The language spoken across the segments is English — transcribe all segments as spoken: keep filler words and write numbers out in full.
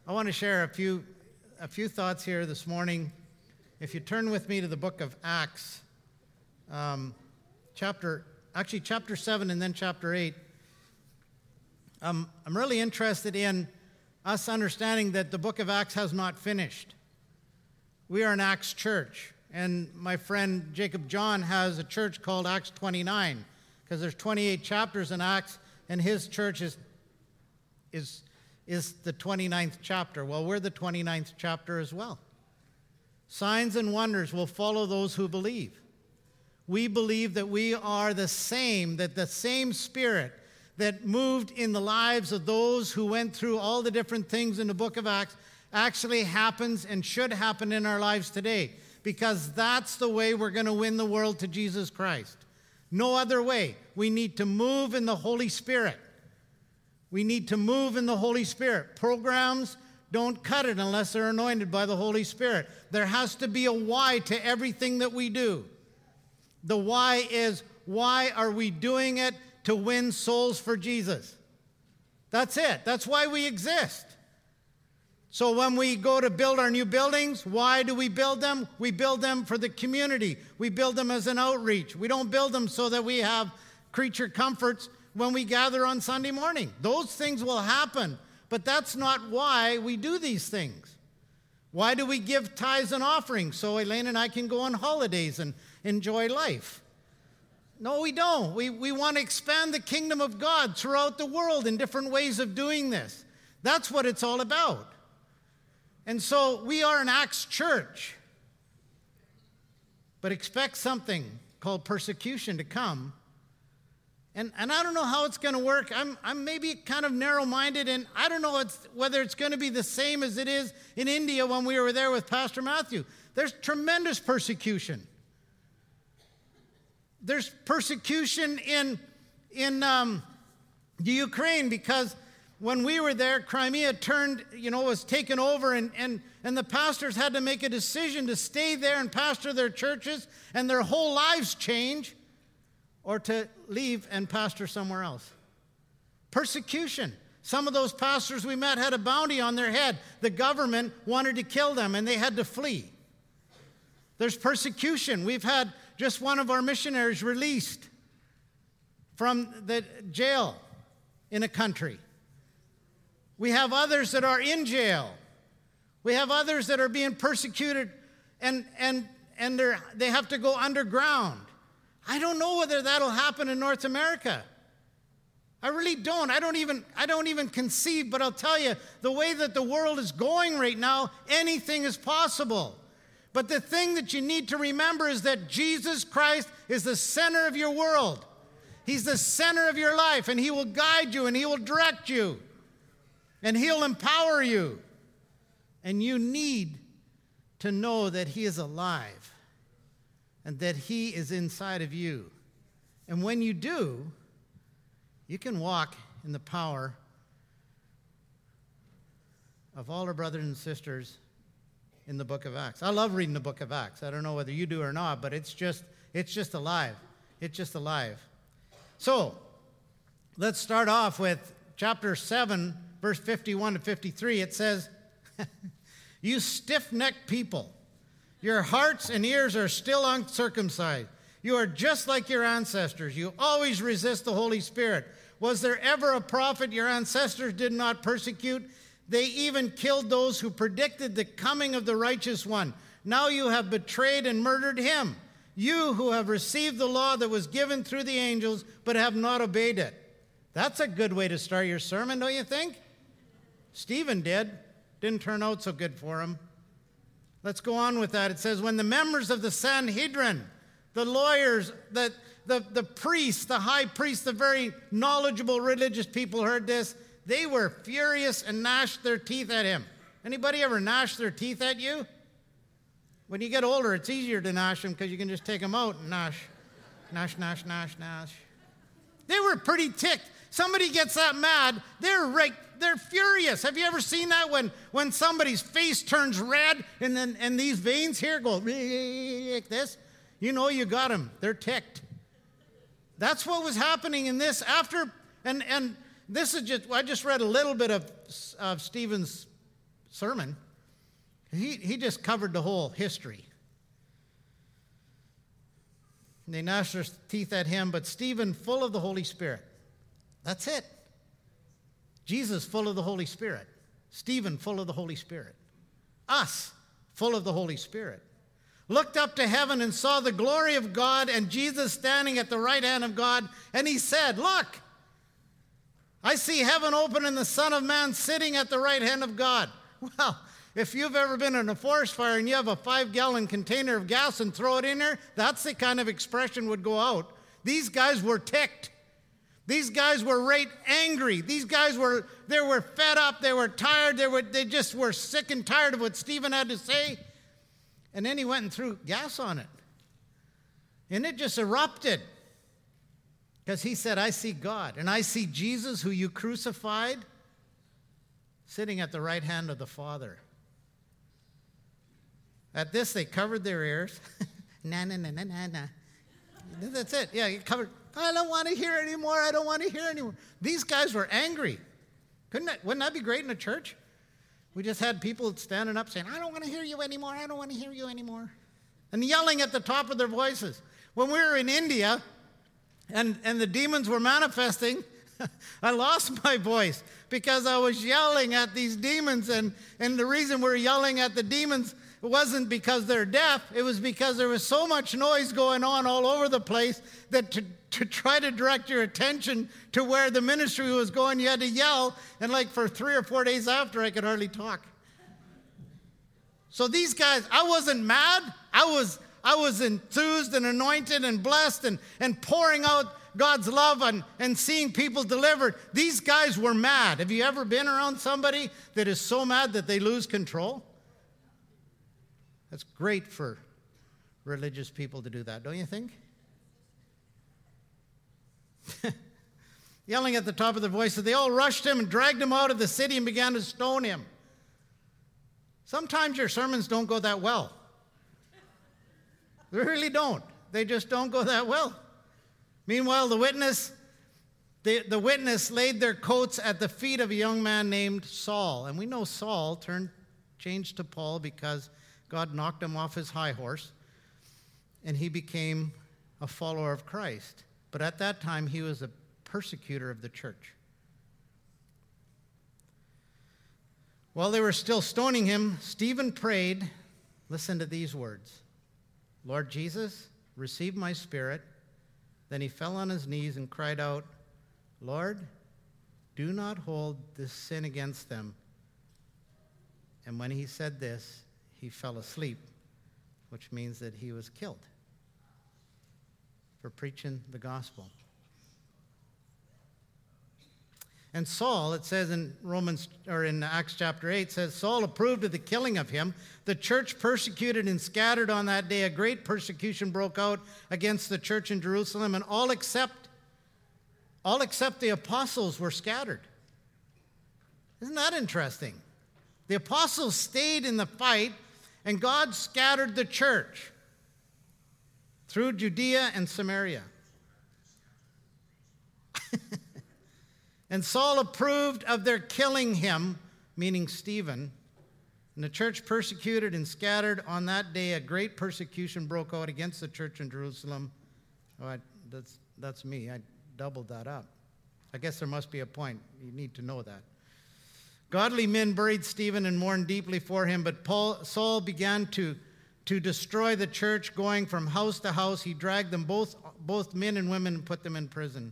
I want to share a few a few thoughts here this morning. If you turn with me to the book of Acts, um, chapter actually chapter seven and then chapter eight. Um, I'm really interested in us understanding that the book of Acts has not finished. We are an Acts church, and my friend Jacob John has a church called Acts twenty-nine, because there's twenty-eight chapters in Acts, and his church is is is the twenty-ninth chapter. Well, we're the twenty-ninth chapter as well. Signs and wonders will follow those who believe. We believe that we are the same, that the same Spirit that moved in the lives of those who went through all the different things in the book of Acts actually happens and should happen in our lives today, because that's the way we're going to win the world to Jesus Christ. No other way. We need to move in the Holy Spirit. We need to move in the Holy Spirit. Programs don't cut it unless they're anointed by the Holy Spirit. There has to be a why to everything that we do. The why is, why are we doing it? To win souls for Jesus. That's it. That's why we exist. So when we go to build our new buildings, why do we build them? We build them for the community. We build them as an outreach. We don't build them so that we have creature comforts when we gather on Sunday morning. Those things will happen, but that's not why we do these things. Why do we give tithes and offerings? So Elaine and I can go on holidays and enjoy life. No, we don't. We, we want to expand the kingdom of God throughout the world in different ways of doing this. That's what it's all about. And so we are an Acts church, but expect something called persecution to come. And, and I don't know how it's going to work. I'm, I'm maybe kind of narrow-minded, and I don't know it's, whether it's going to be the same as it is in India when we were there with Pastor Matthew. There's tremendous persecution. There's persecution in, in um, the Ukraine, because when we were there, Crimea turned, you know, was taken over, and, and, and the pastors had to make a decision to stay there and pastor their churches, and their whole lives change, or to leave and pastor somewhere else. Persecution. Some of those pastors we met had a bounty on their head. The government wanted to kill them, and they had to flee. There's persecution. We've had just one of our missionaries released from the jail in a country. We have others that are in jail. We have others that are being persecuted, and, and, and they're, they have to go underground. I don't know whether that'll happen in North America. I really don't. I don't even, I don't even conceive, but I'll tell you, the way that the world is going right now, anything is possible. But the thing that you need to remember is that Jesus Christ is the center of your world. He's the center of your life, and he will guide you, and he will direct you, and he'll empower you. And you need to know that he is alive and that he is inside of you. And when you do, you can walk in the power of all our brothers and sisters in the book of Acts. I love reading the book of Acts. I don't know whether you do or not, but it's just it's just alive. It's just alive. So, let's start off with chapter seven, verse fifty-one to fifty-three. It says, "You stiff-necked people, your hearts and ears are still uncircumcised. You are just like your ancestors. You always resist the Holy Spirit. Was there ever a prophet your ancestors did not persecute? They even killed those who predicted the coming of the righteous one. Now you have betrayed and murdered him. You who have received the law that was given through the angels, but have not obeyed it." That's a good way to start your sermon, don't you think? Stephen did. Didn't turn out so good for him. Let's go on with that. It says, "When the members of the Sanhedrin, the lawyers, the, the, the priests, the high priests, the very knowledgeable religious people heard this, they were furious and gnashed their teeth at him." Anybody ever gnash their teeth at you? When you get older, it's easier to gnash them because you can just take them out and gnash. Gnash, gnash, gnash, gnash. They were pretty ticked. Somebody gets that mad, they're right, they're furious. Have you ever seen that when, when somebody's face turns red and then and these veins here go like this? You know you got them. They're ticked. That's what was happening in this after, and and this is just, I just read a little bit of, of Stephen's sermon. He, he just covered the whole history. And they gnashed their teeth at him, but Stephen, full of the Holy Spirit. That's it. Jesus, full of the Holy Spirit. Stephen, full of the Holy Spirit. Us, full of the Holy Spirit. Looked up to heaven and saw the glory of God and Jesus standing at the right hand of God. And he said, look, I see heaven open and the Son of Man sitting at the right hand of God. Well, if you've ever been in a forest fire and you have a five-gallon container of gas and throw it in there, that's the kind of expression would go out. These guys were ticked. These guys were right angry. These guys were, they were fed up. They were tired. They were, they just were sick and tired of what Stephen had to say. And then he went and threw gas on it. And it just erupted. Because he said, I see God. And I see Jesus, who you crucified, sitting at the right hand of the Father. At this, they covered their ears. na, na, na, na, na, na. That's it. Yeah, you covered. I don't want to hear anymore. I don't want to hear anymore. These guys were angry. Couldn't that, wouldn't that be great in a church? We just had people standing up saying, I don't want to hear you anymore. I don't want to hear you anymore. And yelling at the top of their voices. When we were in India and, and the demons were manifesting, I lost my voice because I was yelling at these demons. And, and the reason we were yelling at the demons wasn't because they're deaf. It was because there was so much noise going on all over the place that to, to try to direct your attention to where the ministry was going, you had to yell. And like for three or four days after, I could hardly talk. So these guys, I wasn't mad. I was, I was enthused and anointed and blessed and, and pouring out God's love and, and seeing people delivered. These guys were mad. Have you ever been around somebody that is so mad that they lose control? That's great for religious people to do that, don't you think? Yelling at the top of their voices, they all rushed him and dragged him out of the city and began to stone him. Sometimes your sermons don't go that well. They really don't. They just don't go that well. Meanwhile, the witness, the, the witness laid their coats at the feet of a young man named Saul. And we know Saul turned, changed to Paul because God knocked him off his high horse, and he became a follower of Christ. But at that time, he was a persecutor of the church. While they were still stoning him, Stephen prayed, listen to these words, Lord Jesus, receive my spirit. Then he fell on his knees and cried out, Lord, do not hold this sin against them. And when he said this, he fell asleep, which means that he was killed for preaching the gospel. And Saul, it says in Romans or in Acts chapter eight, says Saul approved of the killing of him. The church persecuted and scattered on that day. A great persecution broke out against the church in Jerusalem, and all except all except the apostles were scattered. Isn't that interesting? The apostles stayed in the fight, and God scattered the church through Judea and Samaria. And Saul approved of their killing him, meaning Stephen. And the church persecuted and scattered. On that day, a great persecution broke out against the church in Jerusalem. Oh, I, that's, that's me. I doubled that up. I guess there must be a point. You need to know that. Godly men buried Stephen and mourned deeply for him, but Paul, Saul began to, to destroy the church, going from house to house. He dragged them, both, both men and women, and put them in prison.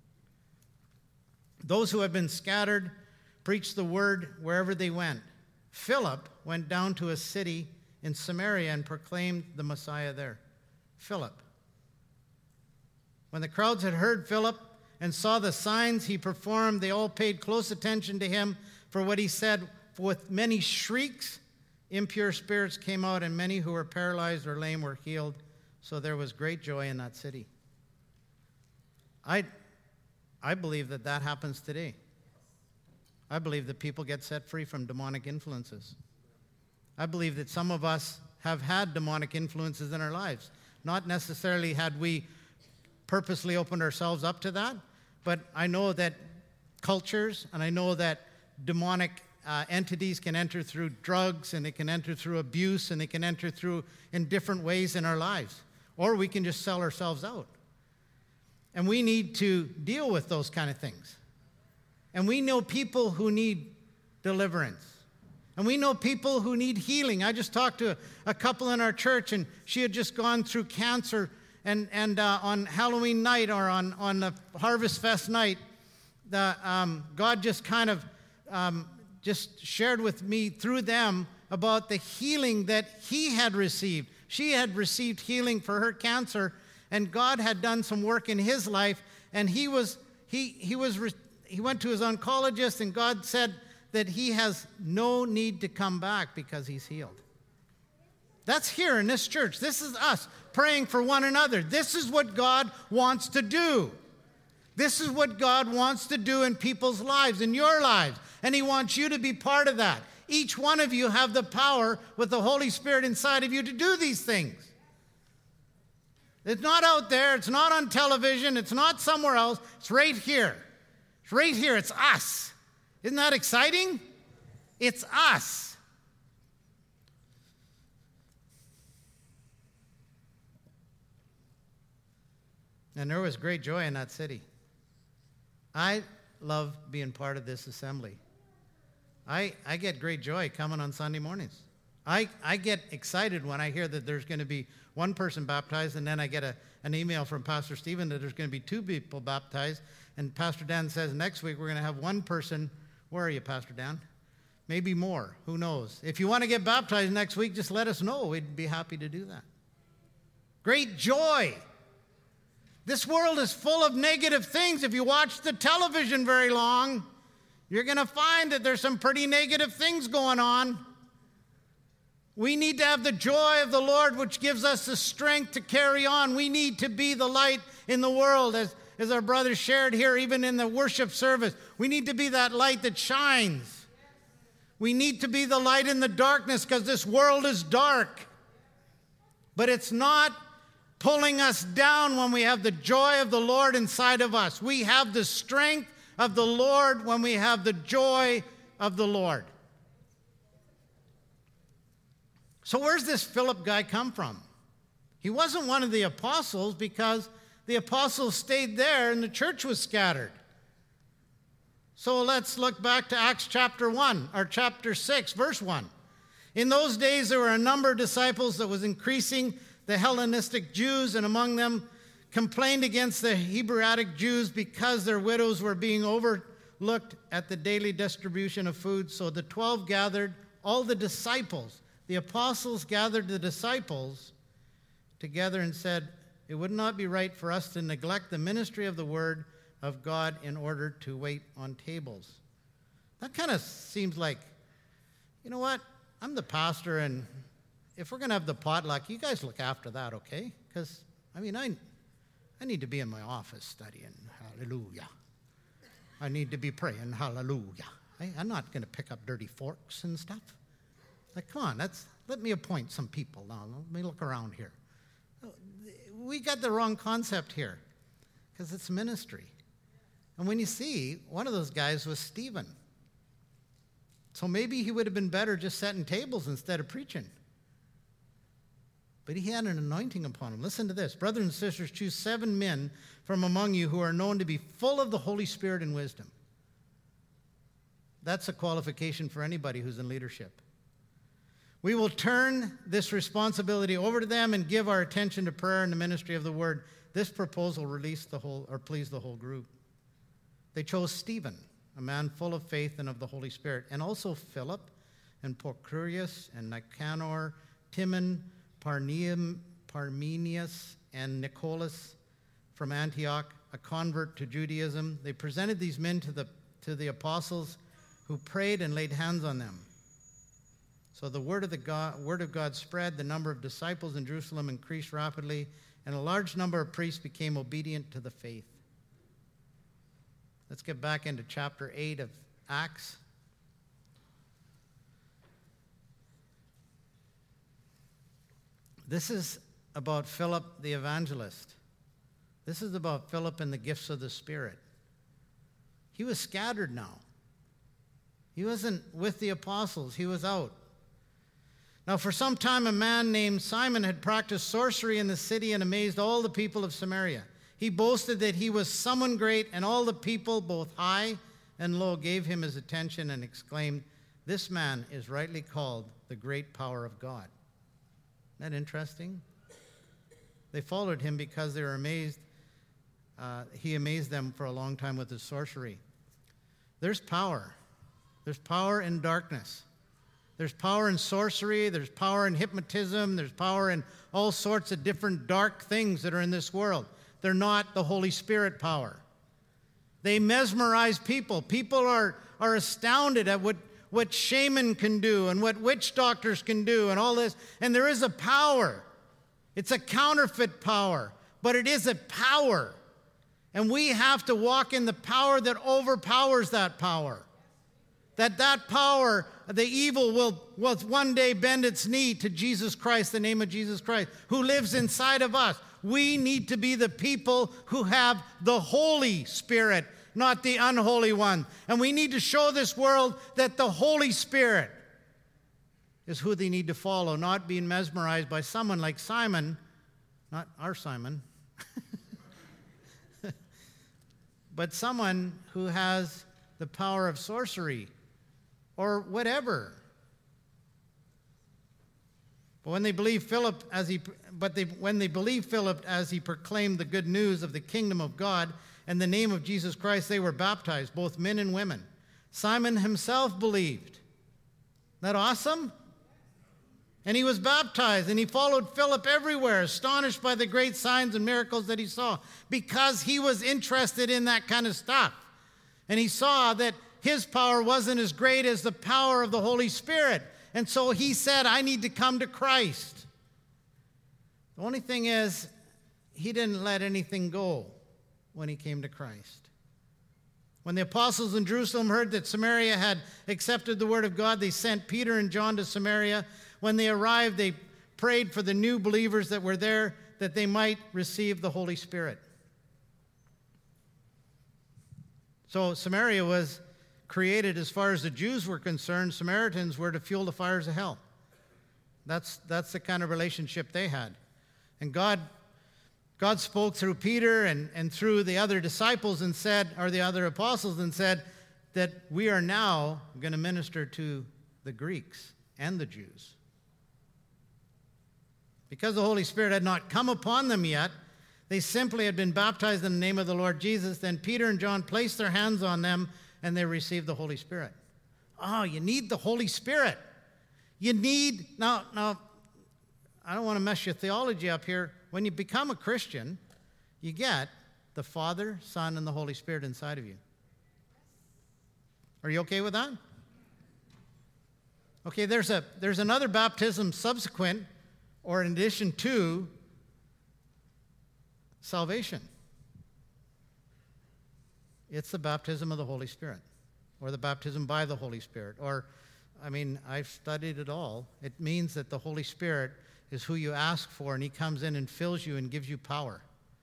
Those who had been scattered preached the word wherever they went. Philip went down to a city in Samaria and proclaimed the Messiah there. Philip. When the crowds had heard Philip and saw the signs he performed, they all paid close attention to him for what he said. With many shrieks, impure spirits came out, and many who were paralyzed or lame were healed. So there was great joy in that city. I, I believe that that happens today. I believe that people get set free from demonic influences. I believe that some of us have had demonic influences in our lives. Not necessarily had we purposely opened ourselves up to that, but I know that cultures and I know that demonic uh, entities can enter through drugs, and they can enter through abuse, and they can enter through in different ways in our lives. Or we can just sell ourselves out. And we need to deal with those kind of things. And we know people who need deliverance. And we know people who need healing. I just talked to a, a couple in our church, and she had just gone through cancer, and, and uh, on Halloween night or on, on the Harvest Fest night, the, um, God just kind of um, just shared with me through them about the healing that he had received. She had received healing for her cancer, and God had done some work in his life, and he was he he was he went to his oncologist, and God said that he has no need to come back because he's healed. That's here in this church. This is us praying for one another. This is what God wants to do. This is what God wants to do in people's lives, in your lives, and he wants you to be part of that. Each one of you have the power with the Holy Spirit inside of you to do these things. It's not out there. It's not on television. It's not somewhere else. It's right here. It's right here. It's us. Isn't that exciting? It's us. And there was great joy in that city. I love being part of this assembly. I, I get great joy coming on Sunday mornings. I, I get excited when I hear that there's going to be one person baptized, and then I get a, an email from Pastor Stephen that there's going to be two people baptized, and Pastor Dan says next week we're going to have one person. Where are you, Pastor Dan? Maybe more. Who knows? If you want to get baptized next week, just let us know. We'd be happy to do that. Great joy. This world is full of negative things. If you watch the television very long, you're going to find that there's some pretty negative things going on. We need to have the joy of the Lord, which gives us the strength to carry on. We need to be the light in the world, as, as our brothers shared here, even in the worship service. We need to be that light that shines. We need to be the light in the darkness, because this world is dark. But it's not pulling us down when we have the joy of the Lord inside of us. We have the strength of the Lord when we have the joy of the Lord. So where's this Philip guy come from? He wasn't one of the apostles, because the apostles stayed there and the church was scattered. So let's look back to Acts chapter one, or chapter six, verse one. In those days there were a number of disciples that was increasing. The Hellenistic Jews, and among them complained against the Hebraic Jews because their widows were being overlooked at the daily distribution of food. So the twelve gathered all the disciples. The apostles gathered the disciples together and said, it would not be right for us to neglect the ministry of the word of God in order to wait on tables. That kind of seems like, you know what? I'm the pastor, and if we're going to have the potluck, you guys look after that, okay? Because, I mean, I, I need to be in my office studying hallelujah. I need to be praying hallelujah. I, I'm not going to pick up dirty forks and stuff. Like, come on, that's, let me appoint some people now. Let me look around here. We got the wrong concept here, because it's ministry. And when you see, one of those guys was Stephen. So maybe he would have been better just setting tables instead of preaching. But he had an anointing upon him. Listen to this. Brothers and sisters, choose seven men from among you who are known to be full of the Holy Spirit and wisdom. That's a qualification for anybody who's in leadership. We will turn this responsibility over to them and give our attention to prayer and the ministry of the word. This proposal released the whole, or pleased the whole group. They chose Stephen, a man full of faith and of the Holy Spirit, and also Philip and Prochorus and Nicanor, Timon, Parmenas, and Nicholas from Antioch, a convert to Judaism. They presented these men to the, to the apostles, who prayed and laid hands on them. So the word of, the God, word of God spread, the number of disciples in Jerusalem increased rapidly, and a large number of priests became obedient to the faith. Let's get back into chapter eight of Acts. This is about Philip the evangelist. This is about Philip and the gifts of the Spirit. He was scattered now. He wasn't with the apostles. He was out. Now, for some time, a man named Simon had practiced sorcery in the city and amazed all the people of Samaria. He boasted that he was someone great, and all the people, both high and low, gave him his attention and exclaimed, "This man is rightly called the great power of God." Isn't that interesting? They followed him because they were amazed. Uh, he amazed them for a long time with his sorcery. There's power. There's power in darkness. There's power in sorcery. There's power in hypnotism. There's power in all sorts of different dark things that are in this world. They're not the Holy Spirit power. They mesmerize people. People are, are astounded at what, what shaman can do and what witch doctors can do and all this. And there is a power. It's a counterfeit power, but it is a power. And we have to walk in the power that overpowers that power. That that power, the evil will, will one day bend its knee to Jesus Christ, the name of Jesus Christ, who lives inside of us. We need to be the people who have the Holy Spirit, not the unholy one. And we need to show this world that the Holy Spirit is who they need to follow, not being mesmerized by someone like Simon, not our Simon, but someone who has the power of sorcery or whatever. But when they believed Philip as he, but they, when they believed Philip as he proclaimed the good news of the kingdom of God and the name of Jesus Christ, they were baptized, both men and women. Simon himself believed. Isn't that awesome? And he was baptized, and he followed Philip everywhere, astonished by the great signs and miracles that he saw, because he was interested in that kind of stuff. And he saw that his power wasn't as great as the power of the Holy Spirit. And so he said, I need to come to Christ. The only thing is, he didn't let anything go when he came to Christ. When the apostles in Jerusalem heard that Samaria had accepted the word of God, they sent Peter and John to Samaria. When they arrived, they prayed for the new believers that were there that they might receive the Holy Spirit. So Samaria was created, as far as the Jews were concerned. Samaritans were to fuel the fires of hell. That's, that's the kind of relationship they had. And God, God spoke through Peter and, and through the other disciples and said, or the other apostles, and said that we are now going to minister to the Greeks and the Jews. Because the Holy Spirit had not come upon them yet, they simply had been baptized in the name of the Lord Jesus. Then Peter and John placed their hands on them, and they received the Holy Spirit. Oh, you need the Holy Spirit. You need, now, now, I don't want to mess your theology up here. When you become a Christian, you get the Father, Son, and the Holy Spirit inside of you. Are you okay with that? Okay, there's a there's another baptism subsequent or in addition to salvation. It's the baptism of the Holy Spirit, or the baptism by the Holy Spirit. Or, I mean, I've studied it all. It means that the Holy Spirit is who you ask for, and he comes in and fills you and gives you power.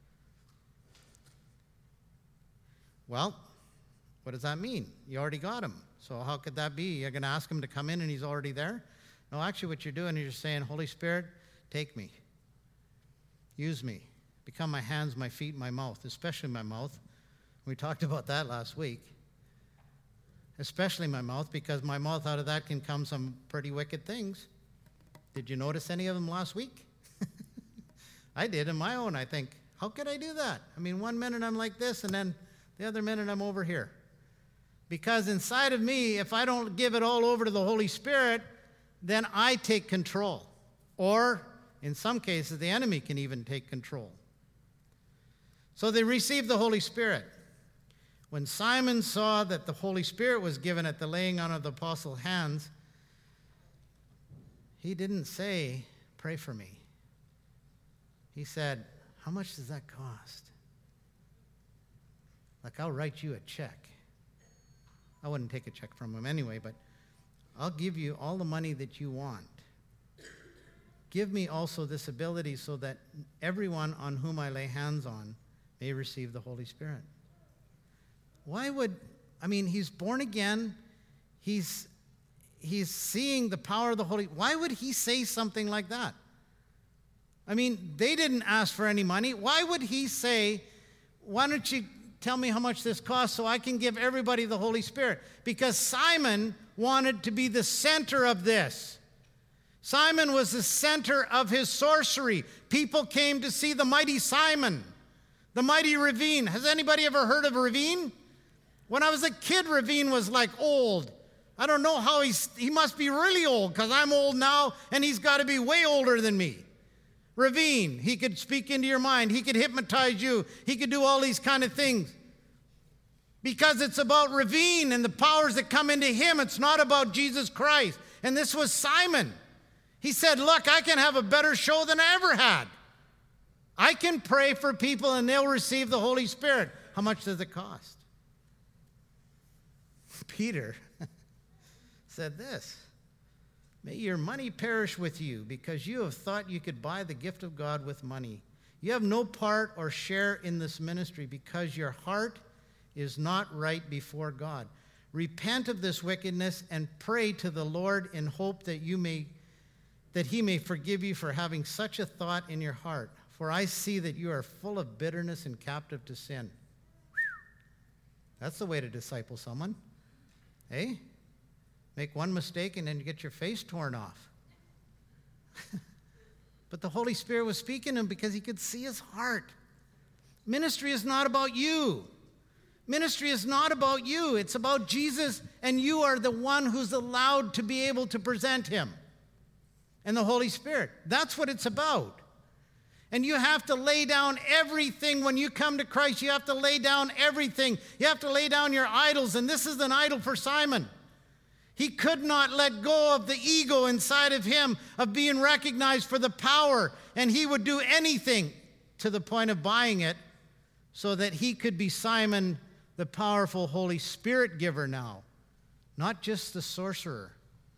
Well, what does that mean? You already got him. So how could that be? You're going to ask him to come in and he's already there? No, actually what you're doing is you're saying, Holy Spirit, take me. Use me. Become my hands, my feet, my mouth, especially my mouth. We talked about that last week. Especially my mouth, because my mouth, out of that can come some pretty wicked things. Did you notice any of them last week? I did in my own, I think. How could I do that? I mean, one minute I'm like this, and then the other minute I'm over here. Because inside of me, if I don't give it all over to the Holy Spirit, then I take control. Or, in some cases, the enemy can even take control. So they received the Holy Spirit. When Simon saw that the Holy Spirit was given at the laying on of the apostles' hands, he didn't say, pray for me. He said, how much does that cost? Like, I'll write you a check. I wouldn't take a check from him anyway, but I'll give you all the money that you want. Give me also this ability so that everyone on whom I lay hands on may receive the Holy Spirit. Why would, I mean, he's born again. He's, he's seeing the power of the Holy. Why would he say something like that? I mean, they didn't ask for any money. Why would he say, why don't you tell me how much this costs so I can give everybody the Holy Spirit? Because Simon wanted to be the center of this. Simon was the center of his sorcery. People came to see the mighty Simon, the mighty Ravine. Has anybody ever heard of Ravine? When I was a kid, Ravine was like old. I don't know how he's, he must be really old because I'm old now and he's got to be way older than me. Ravine, he could speak into your mind. He could hypnotize you. He could do all these kind of things. Because it's about Ravine and the powers that come into him. It's not about Jesus Christ. And this was Simon. He said, look, I can have a better show than I ever had. I can pray for people and they'll receive the Holy Spirit. How much does it cost? Peter said this. May your money perish with you, because you have thought you could buy the gift of God with money. You have no part or share in this ministry, because your heart is not right before God. Repent of this wickedness and pray to the Lord in hope that you may, that he may forgive you for having such a thought in your heart. For I see that you are full of bitterness and captive to sin. That's the way to disciple someone. Hey? Make one mistake and then you get your face torn off. But the Holy Spirit was speaking to him because he could see his heart. Ministry is not about you. Ministry is not about you. It's about Jesus, and you are the one who's allowed to be able to present him and the Holy Spirit. That's what it's about. And you have to lay down everything when you come to Christ. You have to lay down everything. You have to lay down your idols, and this is an idol for Simon. He could not let go of the ego inside of him of being recognized for the power, and he would do anything to the point of buying it so that he could be Simon, the powerful Holy Spirit giver now, not just the sorcerer.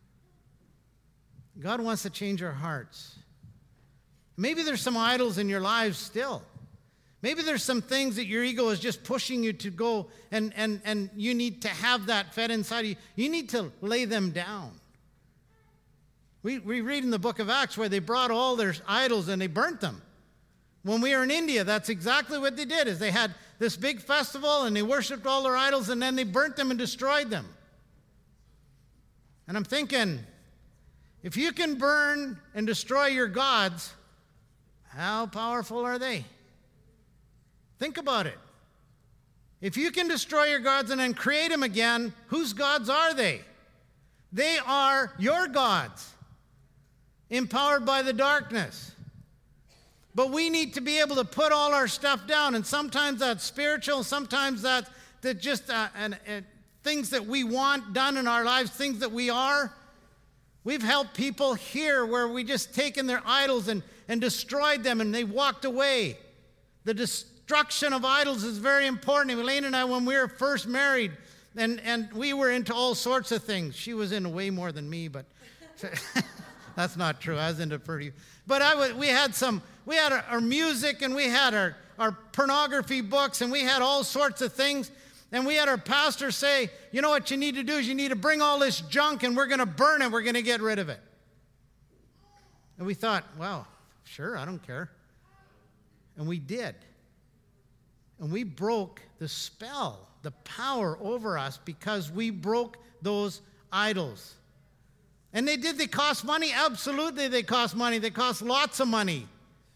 God wants to change our hearts. Maybe there's some idols in your lives still. Maybe there's some things that your ego is just pushing you to go, and, and, and you need to have that fed inside of you. You need to lay them down. We, we read in the book of Acts where they brought all their idols and they burnt them. When we were in India, that's exactly what they did, is they had this big festival and they worshiped all their idols and then they burnt them and destroyed them. And I'm thinking, if you can burn and destroy your gods, how powerful are they? Think about it. If you can destroy your gods and then create them again, whose gods are they? They are your gods, empowered by the darkness. But we need to be able to put all our stuff down, and sometimes that's spiritual, sometimes that's that just uh, and, and things that we want done in our lives, things that we are. We've helped people here where we just taken their idols and, and destroyed them, and they walked away. The destruction of idols is very important. Elaine and I, when we were first married, and, and we were into all sorts of things. She was into way more than me, but that's not true. I was into pretty. But I was, we had some, we had our, our music, and we had our, our pornography books, and we had all sorts of things. And we had our pastor say, you know what you need to do is you need to bring all this junk, and we're going to burn it. We're going to get rid of it. And we thought, well, sure, I don't care. And we did. And we broke the spell, the power over us, because we broke those idols. And they did. They cost money. Absolutely, they cost money. They cost lots of money.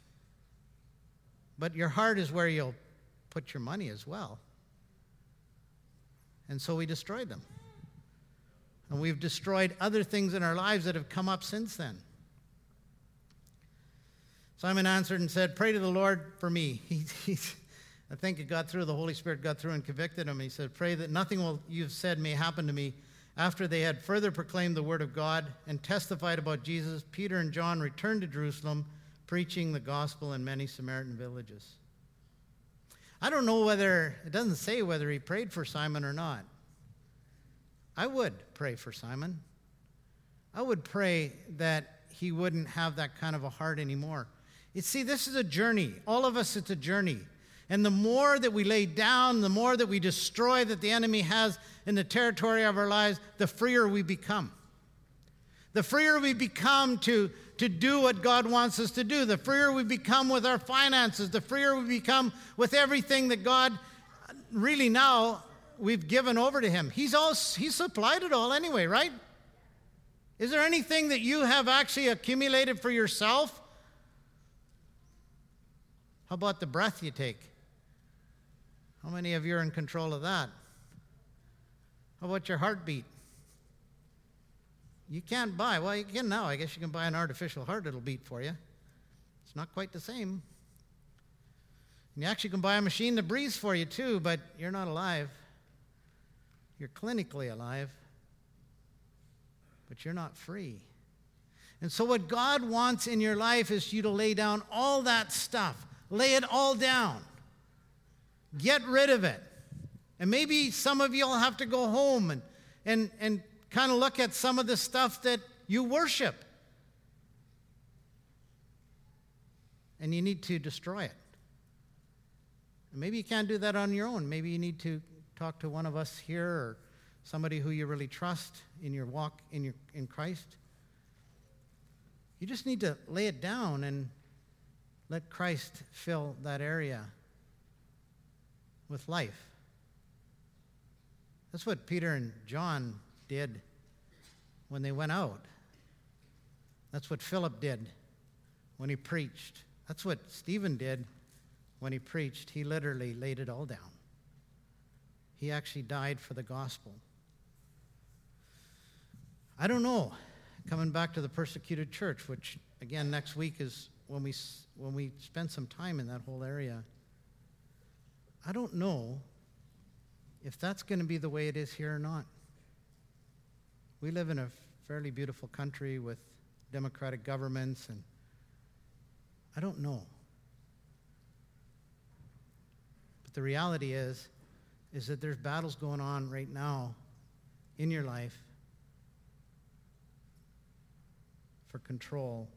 But your heart is where you'll put your money as well. And so we destroyed them. And we've destroyed other things in our lives that have come up since then. Simon answered and said, pray to the Lord for me. He, he, I think it got through. The Holy Spirit got through and convicted him. He said, pray that nothing will you've said may happen to me. After they had further proclaimed the word of God and testified about Jesus, Peter and John returned to Jerusalem, preaching the gospel in many Samaritan villages. I don't know whether, it doesn't say whether he prayed for Simon or not. I would pray for Simon. I would pray that he wouldn't have that kind of a heart anymore. You see, this is a journey. All of us, it's a journey. And the more that we lay down, the more that we destroy that the enemy has in the territory of our lives, the freer we become. The freer we become to, to do what God wants us to do. The freer we become with our finances. The freer we become with everything that God really now we've given over to him. He's all, he's supplied it all anyway, right? Is there anything that you have actually accumulated for yourself? How about the breath you take? How many of you are in control of that? How about your heartbeat? You can't buy, well, you can now. I guess you can buy an artificial heart that'll beat for you. It's not quite the same. And you actually can buy a machine that breathes for you too, but you're not alive. You're clinically alive, but you're not free. And so what God wants in your life is you to lay down all that stuff. Lay it all down. Get rid of it. And maybe some of you will have to go home and, and, and kind of look at some of the stuff that you worship. And you need to destroy it. And maybe you can't do that on your own. Maybe you need to talk to one of us here or somebody who you really trust in your walk in, your, in Christ. You just need to lay it down and let Christ fill that area with life. That's what Peter and John did when they went out. That's what Philip did when he preached. That's what Stephen did when he preached. He literally laid it all down. He actually died for the gospel. I don't know, coming back to the persecuted church, which again next week is when we when we spend some time in that whole area. I don't know if that's going to be the way it is here or not. We live in a fairly beautiful country with democratic governments, and I don't know. But the reality is, is that there's battles going on right now in your life for control,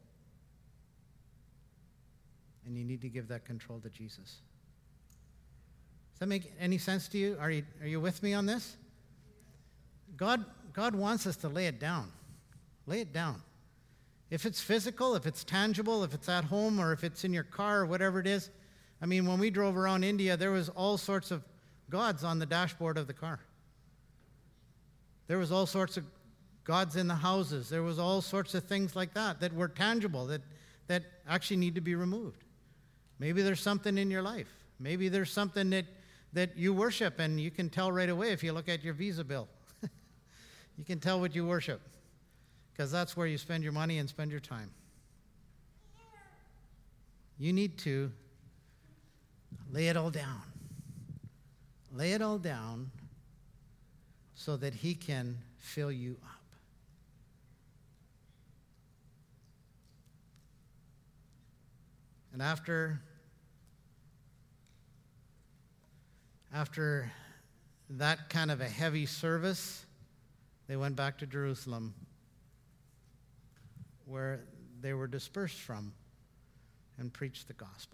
and you need to give that control to Jesus. Does that make any sense to you? Are you, are you with me on this? God, God wants us to lay it down. Lay it down. If it's physical, if it's tangible, if it's at home, or if it's in your car, or whatever it is. I mean, when we drove around India, there was all sorts of gods on the dashboard of the car. There was all sorts of gods in the houses. There was all sorts of things like that that were tangible, that, that actually need to be removed. Maybe there's something in your life. Maybe there's something that, that you worship, and you can tell right away if you look at your Visa bill. You can tell what you worship, because that's where you spend your money and spend your time. You need to lay it all down. Lay it all down so that he can fill you up. And after, after that kind of a heavy service, they went back to Jerusalem, where they were dispersed from, and preached the gospel.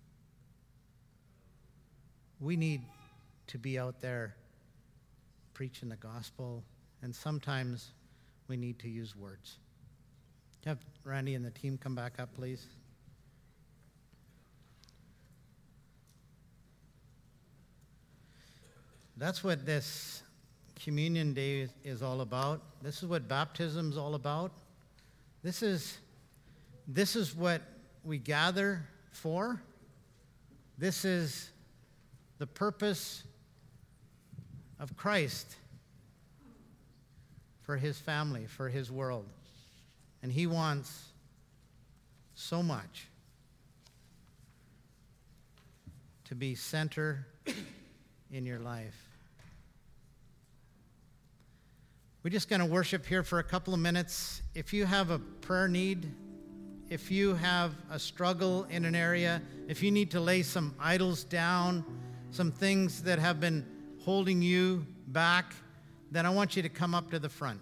We need to be out there preaching the gospel, and sometimes we need to use words. Have Randy and the team come back up, please. That's what this Communion Day is, is all about. This is what baptism is all about. This is, this is what we gather for. This is the purpose of Christ for his family, for his world. And he wants so much to be center in your life. We're just going to worship here for a couple of minutes. If you have a prayer need, if you have a struggle in an area, if you need to lay some idols down, some things that have been holding you back, then I want you to come up to the front.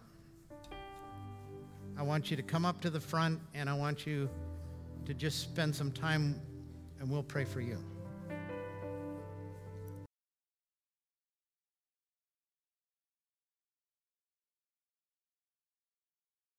I want you to come up to the front, and I want you to just spend some time, and we'll pray for you.